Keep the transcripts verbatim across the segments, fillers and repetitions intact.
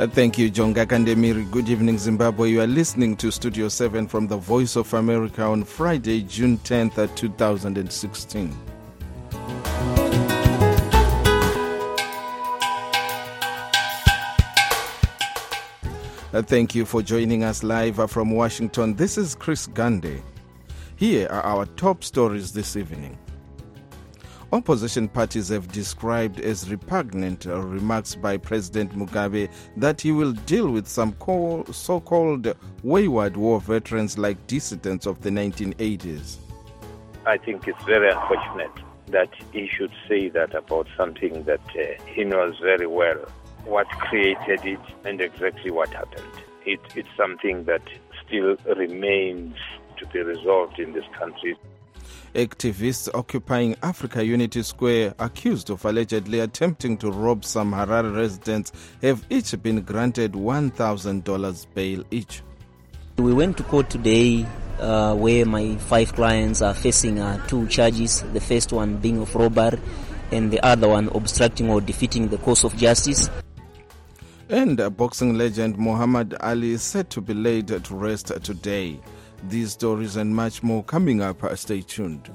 Uh, thank you, John Gakandemiri. Good evening, Zimbabwe. You are listening to Studio seven from the Voice of America on Friday, June tenth, twenty sixteen. Uh, thank you for joining us live uh, from Washington. This is Chris Gande. Here are our top stories this evening. Opposition parties have described as repugnant uh, remarks by President Mugabe that he will deal with some call, so-called wayward war veterans like dissidents of the nineteen eighties. I think it's very unfortunate that he should say that about something that uh, he knows very well what created it and exactly what happened. It, it's something that still remains to be resolved in this country. Activists occupying Africa Unity Square, accused of allegedly attempting to rob some Harare residents, have each been granted one thousand dollars bail each. We went to court today uh, where my five clients are facing uh, two charges, the first one being of robbery and the other one obstructing or defeating the course of justice. And uh, boxing legend Muhammad Ali is set to be laid to rest today. These stories and much more coming up. Stay tuned.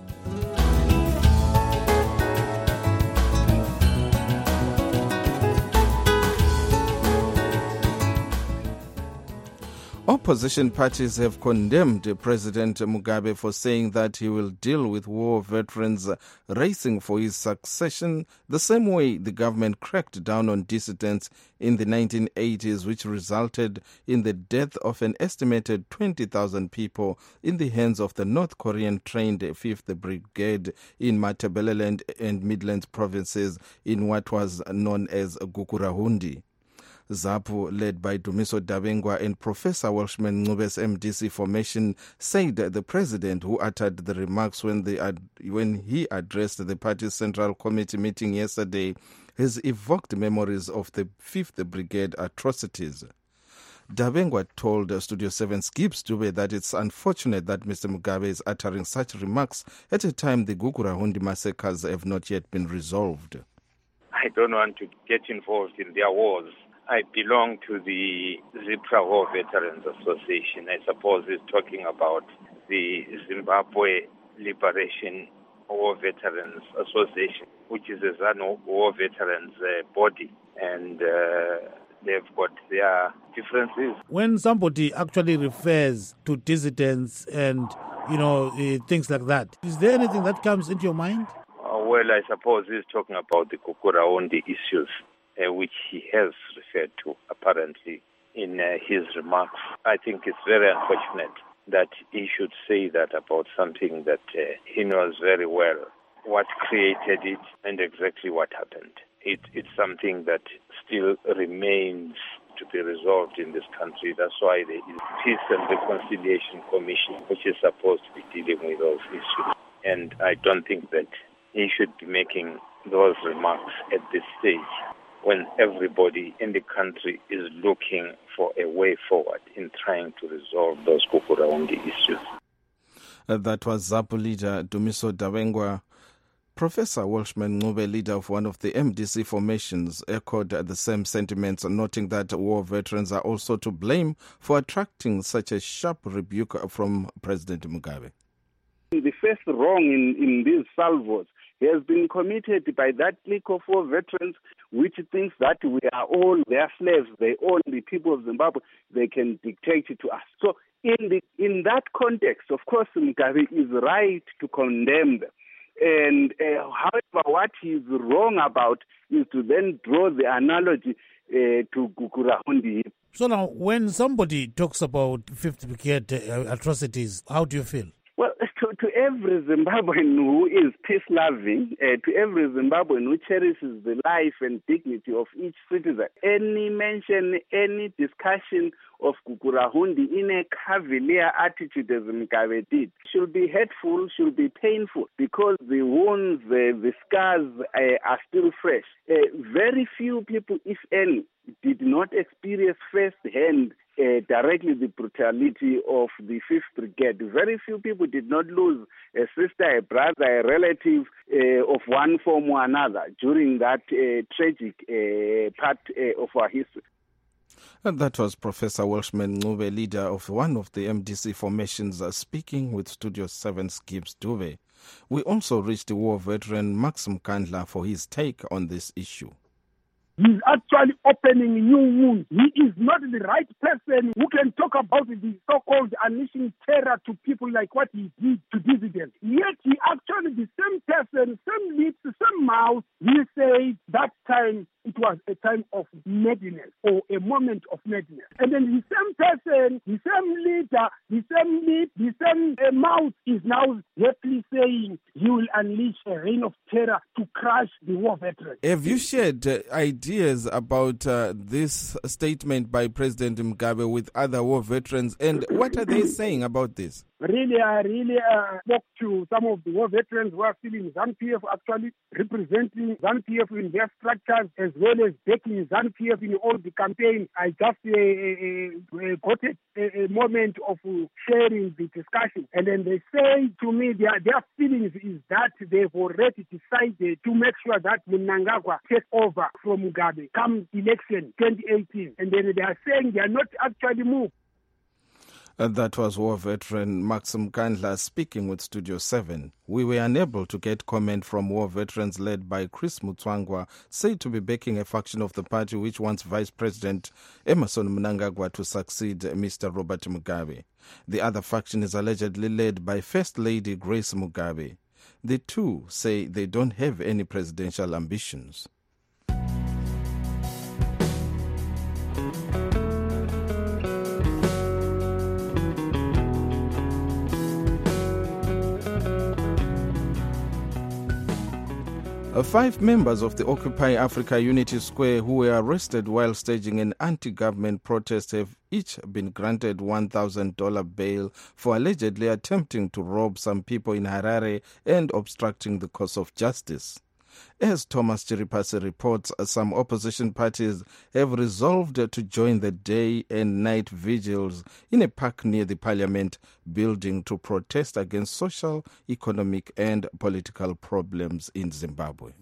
Opposition parties have condemned President Mugabe for saying that he will deal with war veterans racing for his succession the same way the government cracked down on dissidents in the nineteen eighties, which resulted in the death of an estimated twenty thousand people in the hands of the North Korean-trained fifth Brigade in Matabeleland and Midlands provinces in what was known as Gukurahundi. ZAPU, led by Dumiso Dabengwa and Professor Welshman Ncube's M D C formation, said that the president, who uttered the remarks when, they ad- when he addressed the party's Central Committee meeting yesterday, has evoked memories of the fifth Brigade atrocities. Dabengwa told Studio seven's Gibbs Dube that it's unfortunate that Mister Mugabe is uttering such remarks at a time the Gukurahundi massacres have not yet been resolved. I don't want to get involved in their wars. I belong to the ZIPRA War Veterans Association. I suppose he's talking about the Zimbabwe Liberation War Veterans Association, which is a ZANU War Veterans uh, body, and uh, they've got their differences. When somebody actually refers to dissidents and, you know, uh, things like that, is there anything that comes into your mind? Uh, well, I suppose he's talking about the Gukurahundi issues, Uh, which he has referred to apparently in uh, his remarks. I think it's very unfortunate that he should say that about something that uh, he knows very well what created it and exactly what happened. It, it's something that still remains to be resolved in this country. That's why there is Peace and Reconciliation Commission, which is supposed to be dealing with those issues. And I don't think that he should be making those remarks at this stage, when everybody in the country is looking for a way forward in trying to resolve those Gukurahundi issues. Uh, that was ZAPU leader Dumiso Dabengwa. Professor Welshman Ncube, leader of one of the M D C formations, echoed the same sentiments, noting that war veterans are also to blame for attracting such a sharp rebuke from President Mugabe. The first wrong in, in these salvos has been committed by that clique of war veterans, which thinks that we are all their slaves, they own the people of Zimbabwe, they can dictate it to us. So in the in that context, of course, Mugabe is right to condemn them. And uh, however, what he's wrong about is to then draw the analogy uh, to Gukurahundi. So now, when somebody talks about fifth Brigade uh, atrocities, how do you feel? Well, to, to every Zimbabwean who is peace-loving, uh, to every Zimbabwean who cherishes the life and dignity of each citizen, any mention, any discussion of Gukurahundi in a cavalier attitude as Mugabe did should be hurtful, should be painful, because the wounds, uh, the scars uh, are still fresh. Uh, very few people, if any, did not experience firsthand Uh, directly the brutality of the fifth Brigade. Very few people did not lose a sister, a brother, a relative uh, of one form or another during that uh, tragic uh, part uh, of our history. And that was Professor Welshman Ncube, leader of one of the M D C formations, uh, speaking with Studio seven's Gibbs Dube. We also reached the war veteran Maxim Kandla for his take on this issue. He's actually opening new wounds. He is not the right person who can talk about the so-called unleashing terror to people like what he did to dissidents. Yet he actually, the same person, same lips, same mouth, he said that time it was a time of madness or a moment of madness. And then the same person, the same leader, the same lip, the same uh, mouth is now happily saying he will unleash a reign of terror to crush the war veterans. Have you shared uh, ideas about uh, this statement by President Mugabe with other war veterans, and what are they saying about this? Really, I really uh, spoke to some of the war veterans who are still in ZANU-P F, actually representing ZANU-P F in their structures, as well as backing ZANU-P F in all the campaign. I just uh, uh, got a, a moment of uh, sharing the discussion. And then they say to me, their, their feelings is that they've already decided to make sure that Mnangagwa takes over from Mugabe come election twenty eighteen. And then they are saying they are not actually moved. Uh, that was war veteran Maxim Kandla speaking with Studio seven. We were unable to get comment from war veterans led by Chris Mutswangwa, said to be backing a faction of the party which wants Vice President Emmerson Mnangagwa to succeed Mister Robert Mugabe. The other faction is allegedly led by First Lady Grace Mugabe. The two say they don't have any presidential ambitions. Five members of the Occupy Africa Unity Square who were arrested while staging an anti-government protest have each been granted one thousand dollars bail for allegedly attempting to rob some people in Harare and obstructing the course of justice. As Thomas Chiripase reports, some opposition parties have resolved to join the day and night vigils in a park near the Parliament building to protest against social, economic and political problems in Zimbabwe.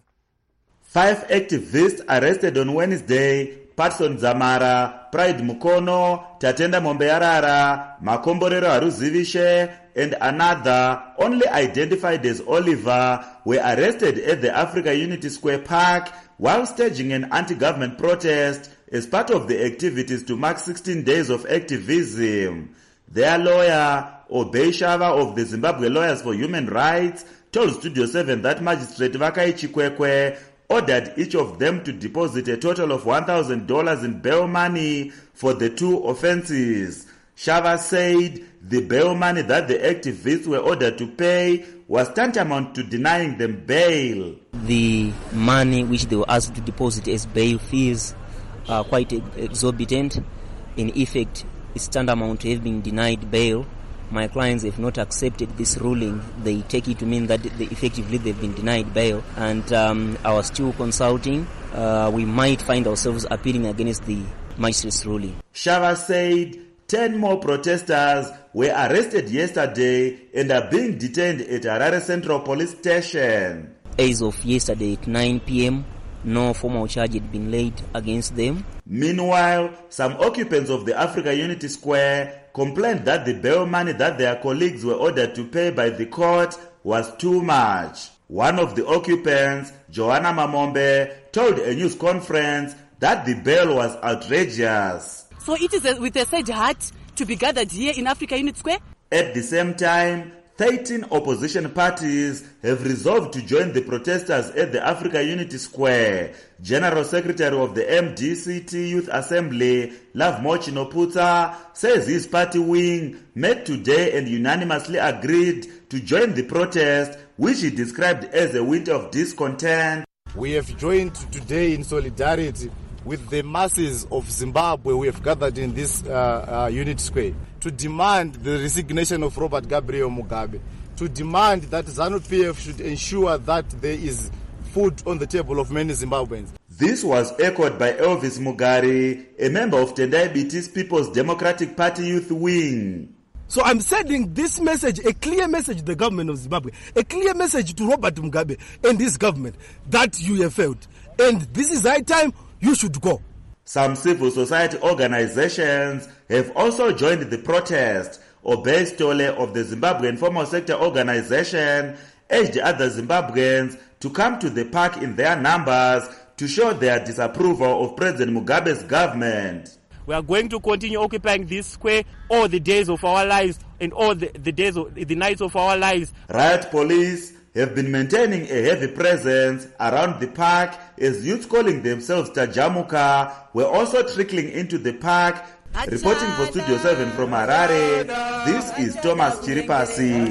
Five activists arrested on Wednesday: Patson Zamara, Pride Mukono, Tatenda Mombeyarara, Makomborero Haruzivishe, and another, only identified as Oliver, were arrested at the Africa Unity Square Park while staging an anti-government protest as part of the activities to mark sixteen days of activism. Their lawyer, Obey Shava of the Zimbabwe Lawyers for Human Rights, told Studio seven that Magistrate Vakai Chikwekwe ordered each of them to deposit a total of one thousand dollars in bail money for the two offenses. Shava said the bail money that the activists were ordered to pay was tantamount to denying them bail. The money which they were asked to deposit as bail fees are quite exorbitant. In effect, it's tantamount to have been denied bail. My clients have not accepted this ruling. They take it to mean that they effectively they've been denied bail. And um, I was still consulting. Uh, we might find ourselves appealing against the magistrate's ruling. Shava said ten more protesters were arrested yesterday and are being detained at Harare Central Police Station. As of yesterday at nine p.m., no formal charge had been laid against them. Meanwhile, some occupants of the Africa Unity Square complained that the bail money that their colleagues were ordered to pay by the court was too much. One of the occupants, Joanna Mamombe, told a news conference that the bail was outrageous. So it is a, with a sad heart to be gathered here in Africa Unity Square. At the same time, thirteen opposition parties have resolved to join the protesters at the Africa Unity Square. General Secretary of the M D C T Youth Assembly, Lovemo Chinoputa, says his party wing met today and unanimously agreed to join the protest, which he described as a winter of discontent. We have joined today in solidarity with the masses of Zimbabwe who have gathered in this uh, uh, Unity Square to demand the resignation of Robert Gabriel Mugabe, to demand that ZANU-P F should ensure that there is food on the table of many Zimbabweans. This was echoed by Elvis Mugari, a member of Tendai Biti's People's Democratic Party Youth Wing. So I'm sending this message, a clear message to the government of Zimbabwe, a clear message to Robert Mugabe and his government that you have failed. And this is high time you should go. Some civil society organizations have also joined the protest. Obey Stole of the Zimbabwe Informal Sector Organization urged other Zimbabweans to come to the park in their numbers to show their disapproval of President Mugabe's government. We are going to continue occupying this square all the days of our lives and all the, the days of the nights of our lives. Riot police have been maintaining a heavy presence around the park as youths calling themselves Tajamuka were also trickling into the park. Reporting for Studio seven from Harare, this is Thomas Chiripasi.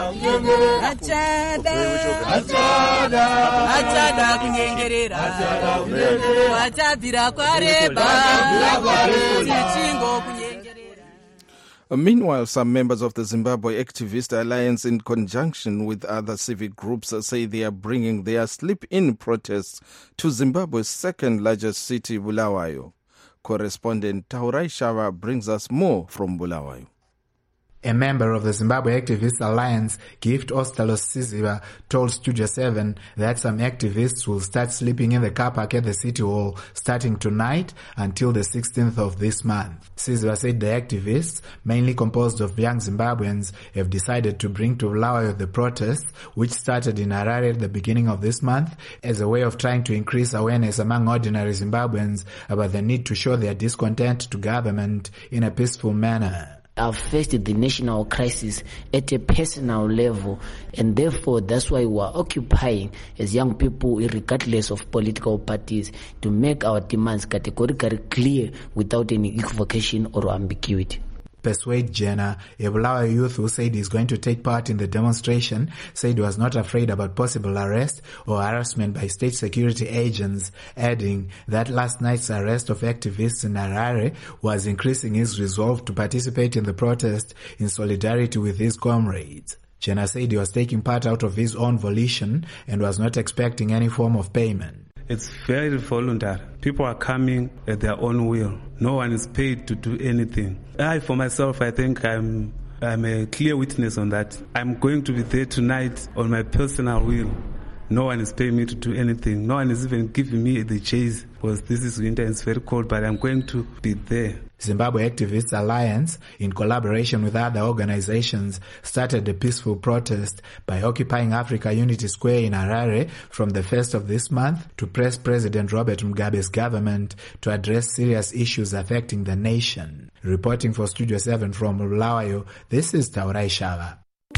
Meanwhile, some members of the Zimbabwe Activist Alliance, in conjunction with other civic groups, say they are bringing their sleep-in protests to Zimbabwe's second largest city, Bulawayo. Correspondent Taurai Shava brings us more from Bulawayo. A member of the Zimbabwe Activist Alliance, Gift Ostalos Siziba, told Studio seven that some activists will start sleeping in the car park at the City Hall starting tonight until the sixteenth of this month. Siziba said the activists, mainly composed of young Zimbabweans, have decided to bring to Bulawayo the protests, which started in Harare at the beginning of this month, as a way of trying to increase awareness among ordinary Zimbabweans about the need to show their discontent to government in a peaceful manner. I've faced the national crisis at a personal level, and therefore that's why we are occupying as young people, regardless of political parties, to make our demands categorically clear without any equivocation or ambiguity. Persuade Jenna, a Bulawayo youth who said he's going to take part in the demonstration, said he was not afraid about possible arrest or harassment by state security agents, adding that last night's arrest of activists in Harare was increasing his resolve to participate in the protest in solidarity with his comrades. Jenna said he was taking part out of his own volition and was not expecting any form of payment. It's very voluntary. People are coming at their own will. No one is paid to do anything. I, for myself, I think I'm I'm a clear witness on that. I'm going to be there tonight on my personal will. No one is paying me to do anything. No one is even giving me the chase because this is winter and it's very cold, but I'm going to be there. Zimbabwe Activists Alliance, in collaboration with other organizations, started a peaceful protest by occupying Africa Unity Square in Harare from the first of this month to press President Robert Mugabe's government to address serious issues affecting the nation. Reporting for Studio seven from Bulawayo, this is Taurai Shava.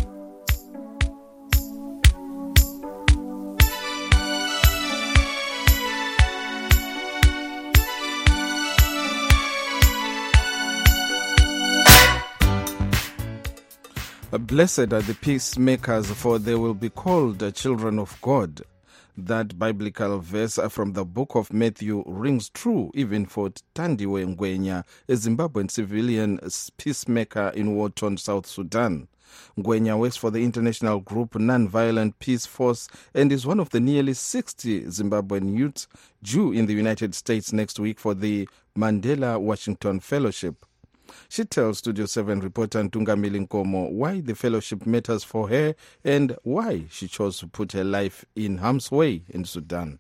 Blessed are the peacemakers, for they will be called the children of God. That biblical verse from the book of Matthew rings true even for Tandiwe Ngwenya, a Zimbabwean civilian peacemaker in war-torn South Sudan. Ngwenya works for the international group Non-Violent Peace Force and is one of the nearly sixty Zimbabwean youths due in the United States next week for the Mandela Washington Fellowship. She tells Studio seven reporter Ntunga Milinkomo why the fellowship matters for her and why she chose to put her life in harm's way in Sudan.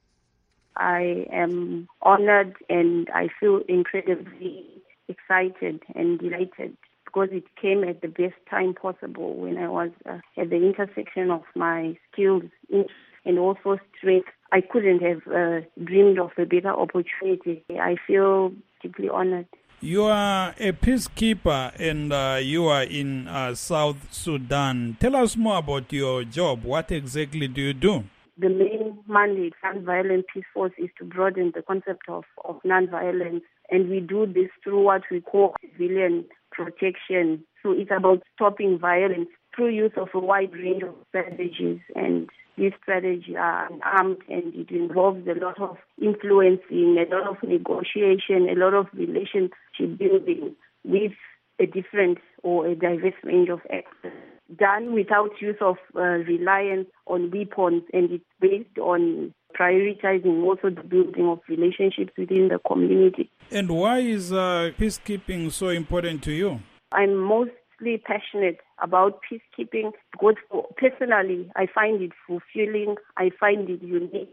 I am honored and I feel incredibly excited and delighted because it came at the best time possible when I was uh, at the intersection of my skills and also strength. I couldn't have uh, dreamed of a better opportunity. I feel deeply honored. You are a peacekeeper and uh, you are in uh, South Sudan. Tell us more about your job. What exactly do you do? The main mandate of Non-Violent Peace Force is to broaden the concept of, of non-violence, and we do this through what we call civilian protection. So it's about stopping violence through use of a wide range of strategies, and these strategies are armed and it involves a lot of influencing, a lot of negotiation, a lot of relationship building with a different or a diverse range of actors, done without use of uh, reliance on weapons, and it's based on prioritizing also the building of relationships within the community. And why is uh, peacekeeping so important to you? I'm mostly passionate about peacekeeping because for, personally I find it fulfilling, I find it unique,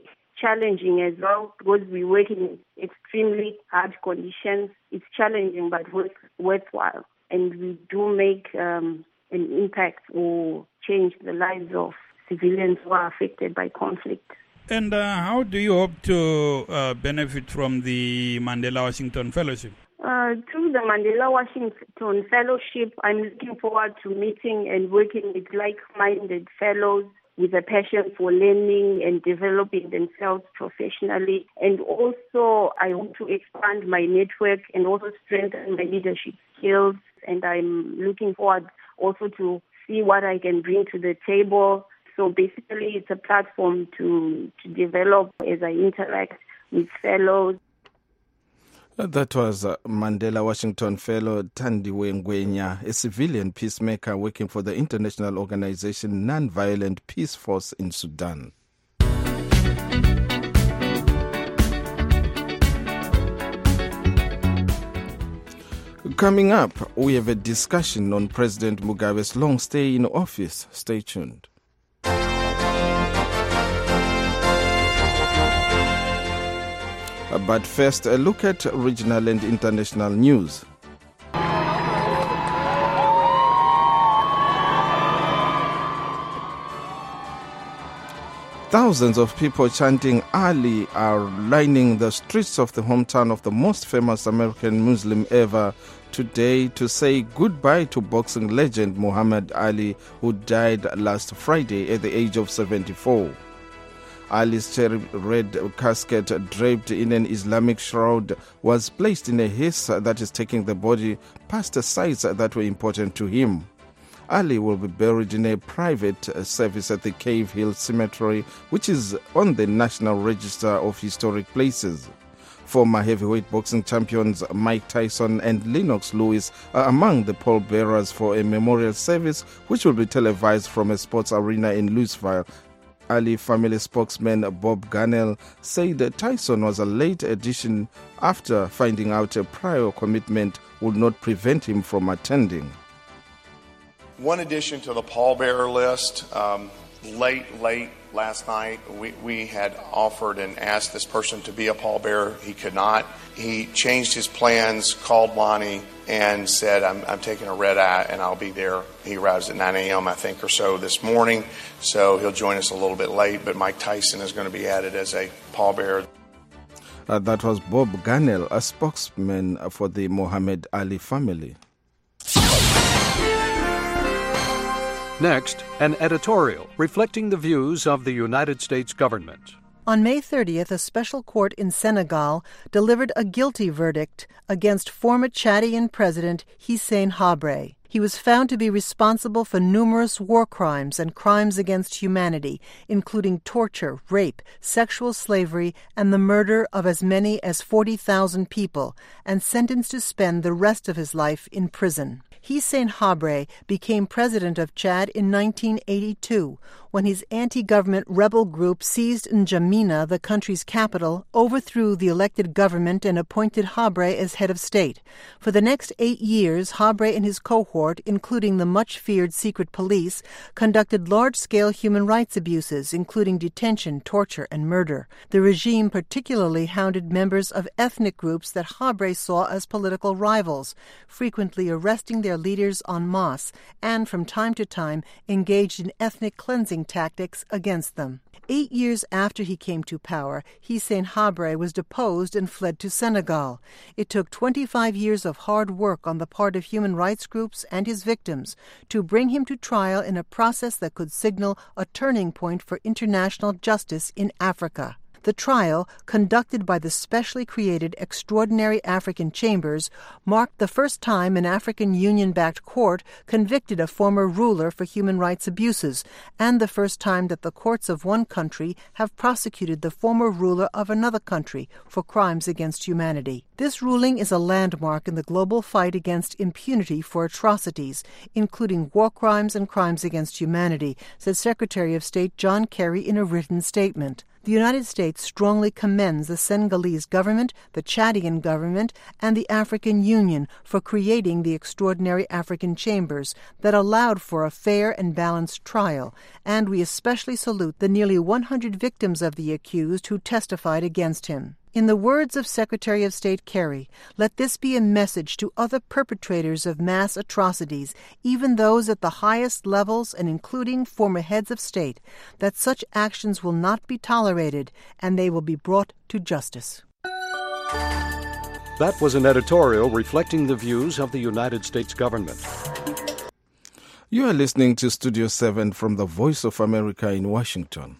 challenging as well because we work in extremely hard conditions. It's challenging but worth, worthwhile. And we do make um, an impact or change the lives of civilians who are affected by conflict. And uh, how do you hope to uh, benefit from the Mandela Washington Fellowship? Uh, through the Mandela Washington Fellowship, I'm looking forward to meeting and working with like-minded fellows with a passion for learning and developing themselves professionally. And also, I hope to expand my network and also strengthen my leadership skills. And I'm looking forward also to see what I can bring to the table. So basically, it's a platform to, to develop as I interact with fellows. That was uh, Mandela Washington Fellow Thandiwe Ngwenya, a civilian peacemaker working for the international organization Non-Violent Peace Force in Sudan. Coming up, we have a discussion on President Mugabe's long stay in office. Stay tuned. But first, a look at regional and international news. Thousands of people chanting Ali are lining the streets of the hometown of the most famous American Muslim ever today to say goodbye to boxing legend Muhammad Ali, who died last Friday at the age of seventy-four. Ali's cherry-red casket, draped in an Islamic shroud, was placed in a hearse that is taking the body past the sites that were important to him. Ali will be buried in a private service at the Cave Hill Cemetery, which is on the National Register of Historic Places. Former heavyweight boxing champions Mike Tyson and Lennox Lewis are among the pallbearers for a memorial service, which will be televised from a sports arena in Louisville. Ali family spokesman Bob Gunnell said Tyson was a late addition after finding out a prior commitment would not prevent him from attending. One addition to the pallbearer list, um, late, late last night, we, we had offered and asked this person to be a pallbearer. He could not. He changed his plans, called Lonnie, and said, I'm, I'm taking a red eye and I'll be there. He arrives at nine a.m., I think, or so this morning, so he'll join us a little bit late, but Mike Tyson is going to be added as a pallbearer. Uh, that was Bob Gunnell, a spokesman for the Muhammad Ali family. Next, an editorial reflecting the views of the United States government. On May thirtieth, a special court in Senegal delivered a guilty verdict against former Chadian President Hissène Habré. He was found to be responsible for numerous war crimes and crimes against humanity, including torture, rape, sexual slavery, and the murder of as many as forty thousand people, and sentenced to spend the rest of his life in prison. Hissène Habré became president of Chad in nineteen eighty-two, when his anti-government rebel group seized N'Djamena, the country's capital, overthrew the elected government and appointed Habré as head of state. For the next eight years, Habré and his cohort, including the much-feared secret police, conducted large-scale human rights abuses, including detention, torture, and murder. The regime particularly hounded members of ethnic groups that Habré saw as political rivals, frequently arresting their leaders en masse, and from time to time engaged in ethnic cleansing tactics against them. Eight years after he came to power, Hissène Habré was deposed and fled to Senegal. It took twenty-five years of hard work on the part of human rights groups and his victims to bring him to trial in a process that could signal a turning point for international justice in Africa. The trial, conducted by the specially created Extraordinary African Chambers, marked the first time an African Union-backed court convicted a former ruler for human rights abuses, and the first time that the courts of one country have prosecuted the former ruler of another country for crimes against humanity. This ruling is a landmark in the global fight against impunity for atrocities, including war crimes and crimes against humanity, said Secretary of State John Kerry in a written statement. The United States strongly commends the Senegalese government, the Chadian government, and the African Union for creating the extraordinary African chambers that allowed for a fair and balanced trial, and we especially salute the nearly one hundred victims of the accused who testified against him. In the words of Secretary of State Kerry, let this be a message to other perpetrators of mass atrocities, even those at the highest levels and including former heads of state, that such actions will not be tolerated and they will be brought to justice. That was an editorial reflecting the views of the United States government. You are listening to Studio seven from the Voice of America in Washington.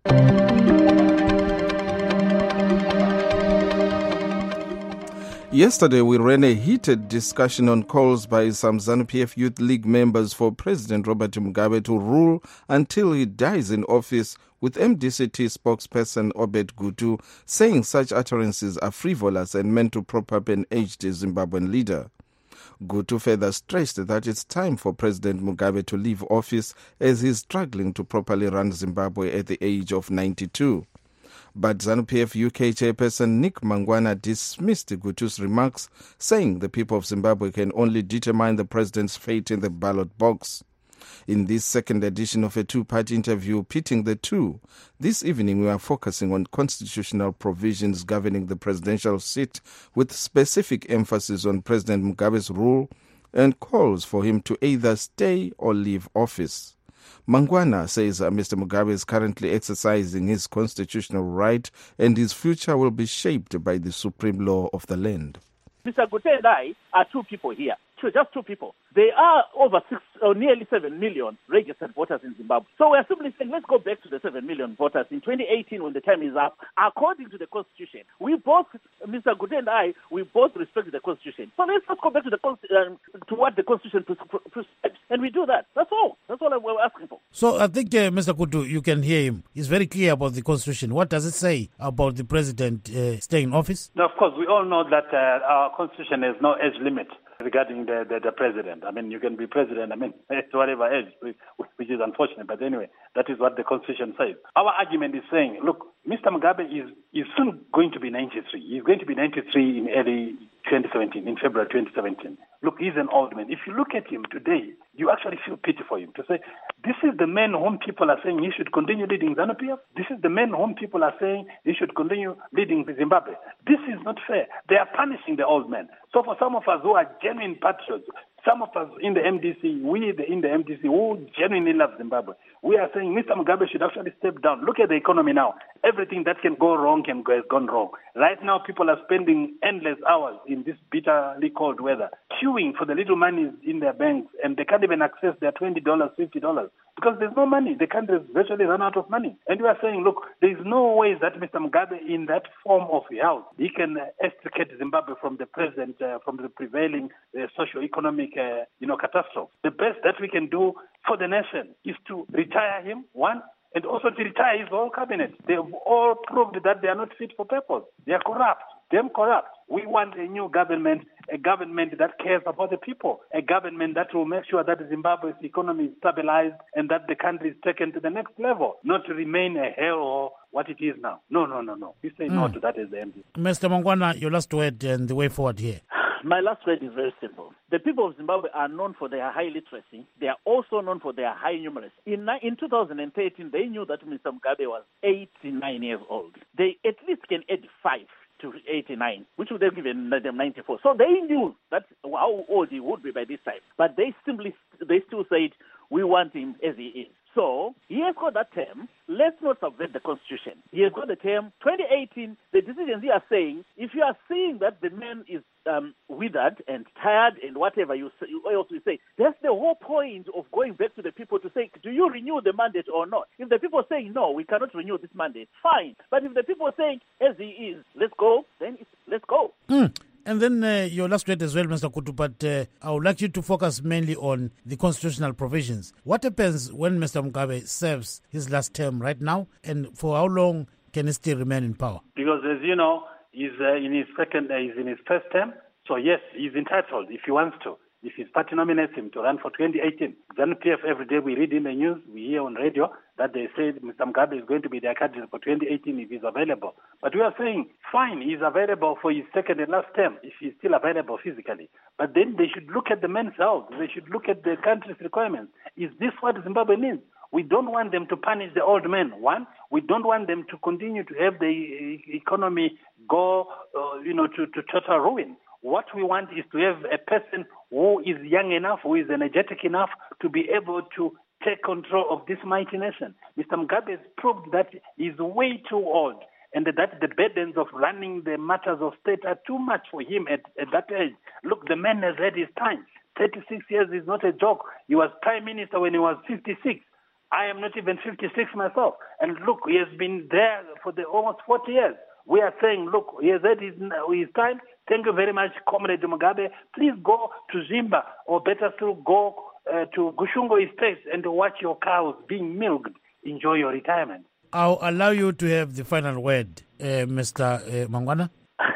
Yesterday, we ran a heated discussion on calls by some ZANU-P F Youth League members for President Robert Mugabe to rule until he dies in office, with M D C T spokesperson Obed Gutu saying such utterances are frivolous and meant to prop up an aged Zimbabwean leader. Gutu further stressed that it's time for President Mugabe to leave office as he's struggling to properly run Zimbabwe at the age of ninety-two. But ZANU-P F U K chairperson Nick Mangwana dismissed Gutu's remarks, saying the people of Zimbabwe can only determine the president's fate in the ballot box. In this second edition of a two-part interview pitting the two, this evening we are focusing on constitutional provisions governing the presidential seat, with specific emphasis on President Mugabe's rule and calls for him to either stay or leave office. Mangwana says uh, Mister Mugabe is currently exercising his constitutional right and his future will be shaped by the supreme law of the land. Mister Gutu and I are two people here, two, just two people. There are over six or nearly seven million registered voters in Zimbabwe. So we are simply saying, let's go back to the seven million voters in twenty eighteen when the time is up. According to the Constitution, we both, Mister Gutu and I, we both respect the Constitution. So let's just go back to the um, to what the Constitution prescribes, and we do that. That's all. That's all we're asking for. So I think, uh, Mister Gutu, you can hear him. He's very clear about the Constitution. What does it say about the president uh, staying in office? Now, of course, we all know that uh, our Constitution has no age limit regarding the, the, the president. I mean, you can be president, I mean, at whatever age, which is unfortunate. But anyway, that is what the Constitution says. Our argument is saying, look, Mister Mugabe is, is still going to be ninety-three. He's going to be ninety-three in early twenty seventeen, in February twenty seventeen. Look, he's an old man. If you look at him today, you actually feel pity for him to say, this is the man whom people are saying he should continue leading ZANU-P F. This is the man whom people are saying he should continue leading Zimbabwe. This is not fair. They are punishing the old man. So for some of us who are genuine patriots, some of us in the M D C, we in the M D C who genuinely love Zimbabwe, we are saying Mister Mugabe should actually step down. Look at the economy now. Everything that can go wrong can go, has gone wrong. Right now, people are spending endless hours in this bitterly cold weather, queuing for the little money in their banks, and they can't even access their twenty dollars, fifty dollars, because there's no money. The country has virtually run out of money. And we are saying, look, there's no way that Mister Mugabe, in that form of health, he can uh, extricate Zimbabwe from the present, uh, from the prevailing uh, socio-economic, uh, you know, catastrophe. The best that we can do for the nation is to retire him, one, and also to retire his whole cabinet. They've all proved that they are not fit for purpose. They are corrupt. Them corrupt. We want a new government, a government that cares about the people, a government that will make sure that Zimbabwe's economy is stabilized and that the country is taken to the next level, not to remain a hell or what it is now. No, no, no, no. We say mm. no to that as the M D. Mister Mangwana, your last word and the way forward here. My last word is very simple. The people of Zimbabwe are known for their high literacy. They are also known for their high numeracy. In, in two thousand thirteen, they knew that Mister Mugabe was eighty-nine years old. They at least can add five to eighty-nine, which would have given them ninety-four. So they knew that how old he would be by this time. But they simply, they still said, we want him as he is. So he has got that term. Let's not subvert the Constitution. He has got the term. twenty eighteen, the decisions here are saying, if you are seeing that the man is um, withered and tired and whatever you say, else you say, that's the whole point of going back to the people to say, do you renew the mandate or not? If the people are saying, no, we cannot renew this mandate, fine. But if the people are saying, as he is, let's go, then it's, let's go. Mm. And then uh, your last word as well, Mister Gutu, but uh, I would like you to focus mainly on the constitutional provisions. What happens when Mister Mugabe serves his last term right now, and for how long can he still remain in power? Because, as you know, he's uh, in his second, uh, he's in his first term, so yes, he's entitled, if he wants to. if his party nominates him to run for twenty eighteen. ZANU P F, every day we read in the news, we hear on radio that they say Mister Mugabe is going to be their candidate for twenty eighteen if he's available. But we are saying, fine, he's available for his second and last term if he's still available physically. But then they should look at the men's health. They should look at the country's requirements. Is this what Zimbabwe needs? We don't want them to punish the old men. One, we don't want them to continue to have the economy go, uh, you know, to, to total ruin. What we want is to have a person who is young enough, who is energetic enough to be able to take control of this mighty nation. Mister Mugabe has proved that he's way too old and that the burdens of running the matters of state are too much for him at, at that age. Look, the man has had his time. thirty-six years is not a joke. He was prime minister when he was fifty-six. I am not even fifty-six myself. And look, he has been there for the almost forty years. We are saying, look, he has had his, his time. Thank you very much, Comrade Mugabe. Please go to Zimba, or better still, go uh, to Gushungo Estate and watch your cows being milked. Enjoy your retirement. I'll allow you to have the final word, uh, Mister Uh, Mangwana.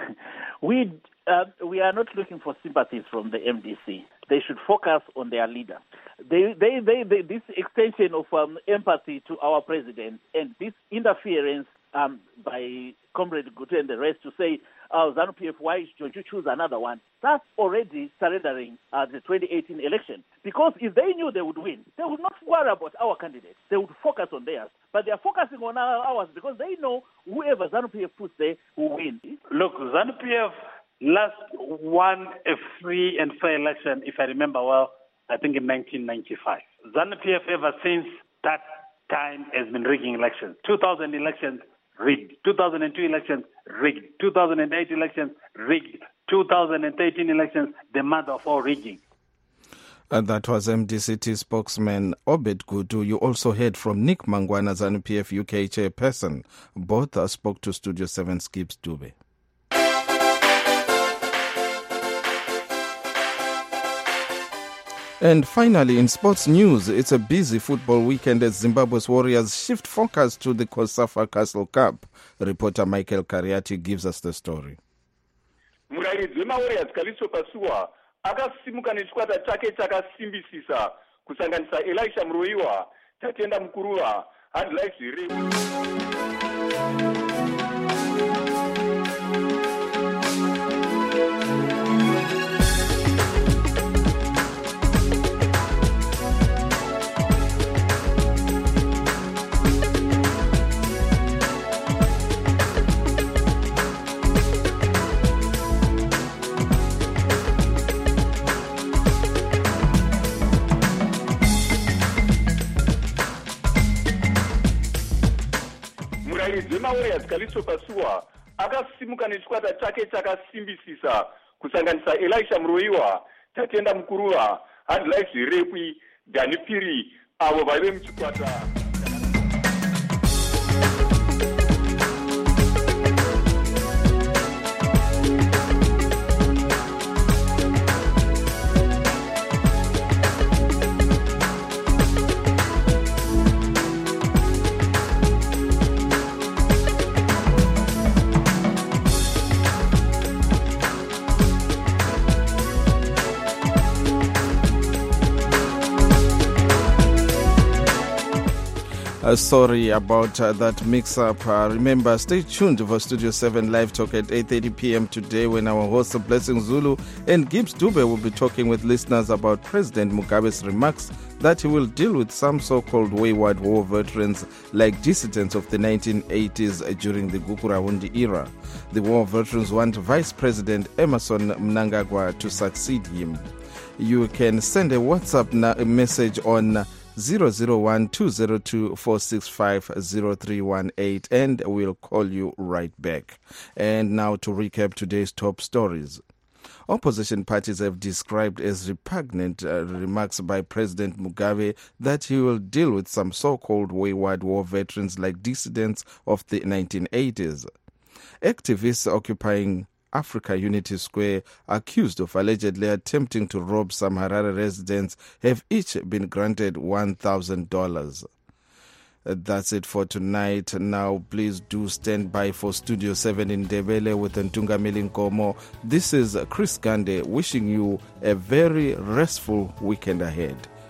we uh, we are not looking for sympathies from the M D C. They should focus on their leader. They, they, they, they, this extension of um, empathy to our president and this interference um, by Comrade Gutu and the rest to say, oh, ZANU P F, why should you choose another one? That's already surrendering uh, the twenty eighteen election. Because if they knew they would win, they would not worry about our candidate. They would focus on theirs. But they are focusing on ours because they know whoever ZANU P F puts there will win. Look, ZANU P F last won a free and fair election, if I remember well, I think in nineteen ninety-five. ZANU P F ever since that time has been rigging elections. two thousand elections, rigged. two thousand two elections, rigged. two thousand eight elections, rigged. two thousand thirteen elections, the mother of all rigging. And that was M D C T spokesman Obed Gutu. You also heard from Nick Mangwana, ZANU P F U K chairperson. Both uh, spoke to Studio seven Gibbs Dube. And finally, in sports news, it's a busy football weekend as Zimbabwe's Warriors shift focus to the Kosafa Castle Cup. Reporter Michael Kariati gives us the story. Murairidzi wemawarriors Kalisto Pasuwa akasimuka nechikwata chake chakasimbisisa kusanganisa Elisha Muroiwa, Tatenda Mukuruva, Hadlife Ziri. Warriors Kalisto Pasuwa akasimuka nechikwata chake chakasimbisisa kusanganisa Elisha Muroiwa, Tatenda Mukuruva, Hadlife Zirepwi, Dani Piri avo vaive muchikwata. Uh, sorry about uh, that mix-up. Uh, remember, stay tuned for Studio seven Live Talk at eight thirty p.m. today when our hosts Blessing Zulu and Gibbs Dube will be talking with listeners about President Mugabe's remarks that he will deal with some so-called wayward war veterans like dissidents of the nineteen eighties during the Gukurahundi era. The war veterans want Vice President Emerson Mnangagwa to succeed him. You can send a WhatsApp na- message on zero zero one two zero two four six five zero three one eight and we'll call you right back. And now to recap today's top stories. Opposition parties have described as repugnant uh, remarks by President Mugabe that he will deal with some so-called wayward war veterans like dissidents of the nineteen eighties. Activists occupying Africa Unity Square, accused of allegedly attempting to rob some Harare residents, have each been granted one thousand dollars. Uh, that's it for tonight. Now, please do stand by for Studio seven in Ndebele with Ntungamili Nkomo. This is Chris Gande wishing you a very restful weekend ahead.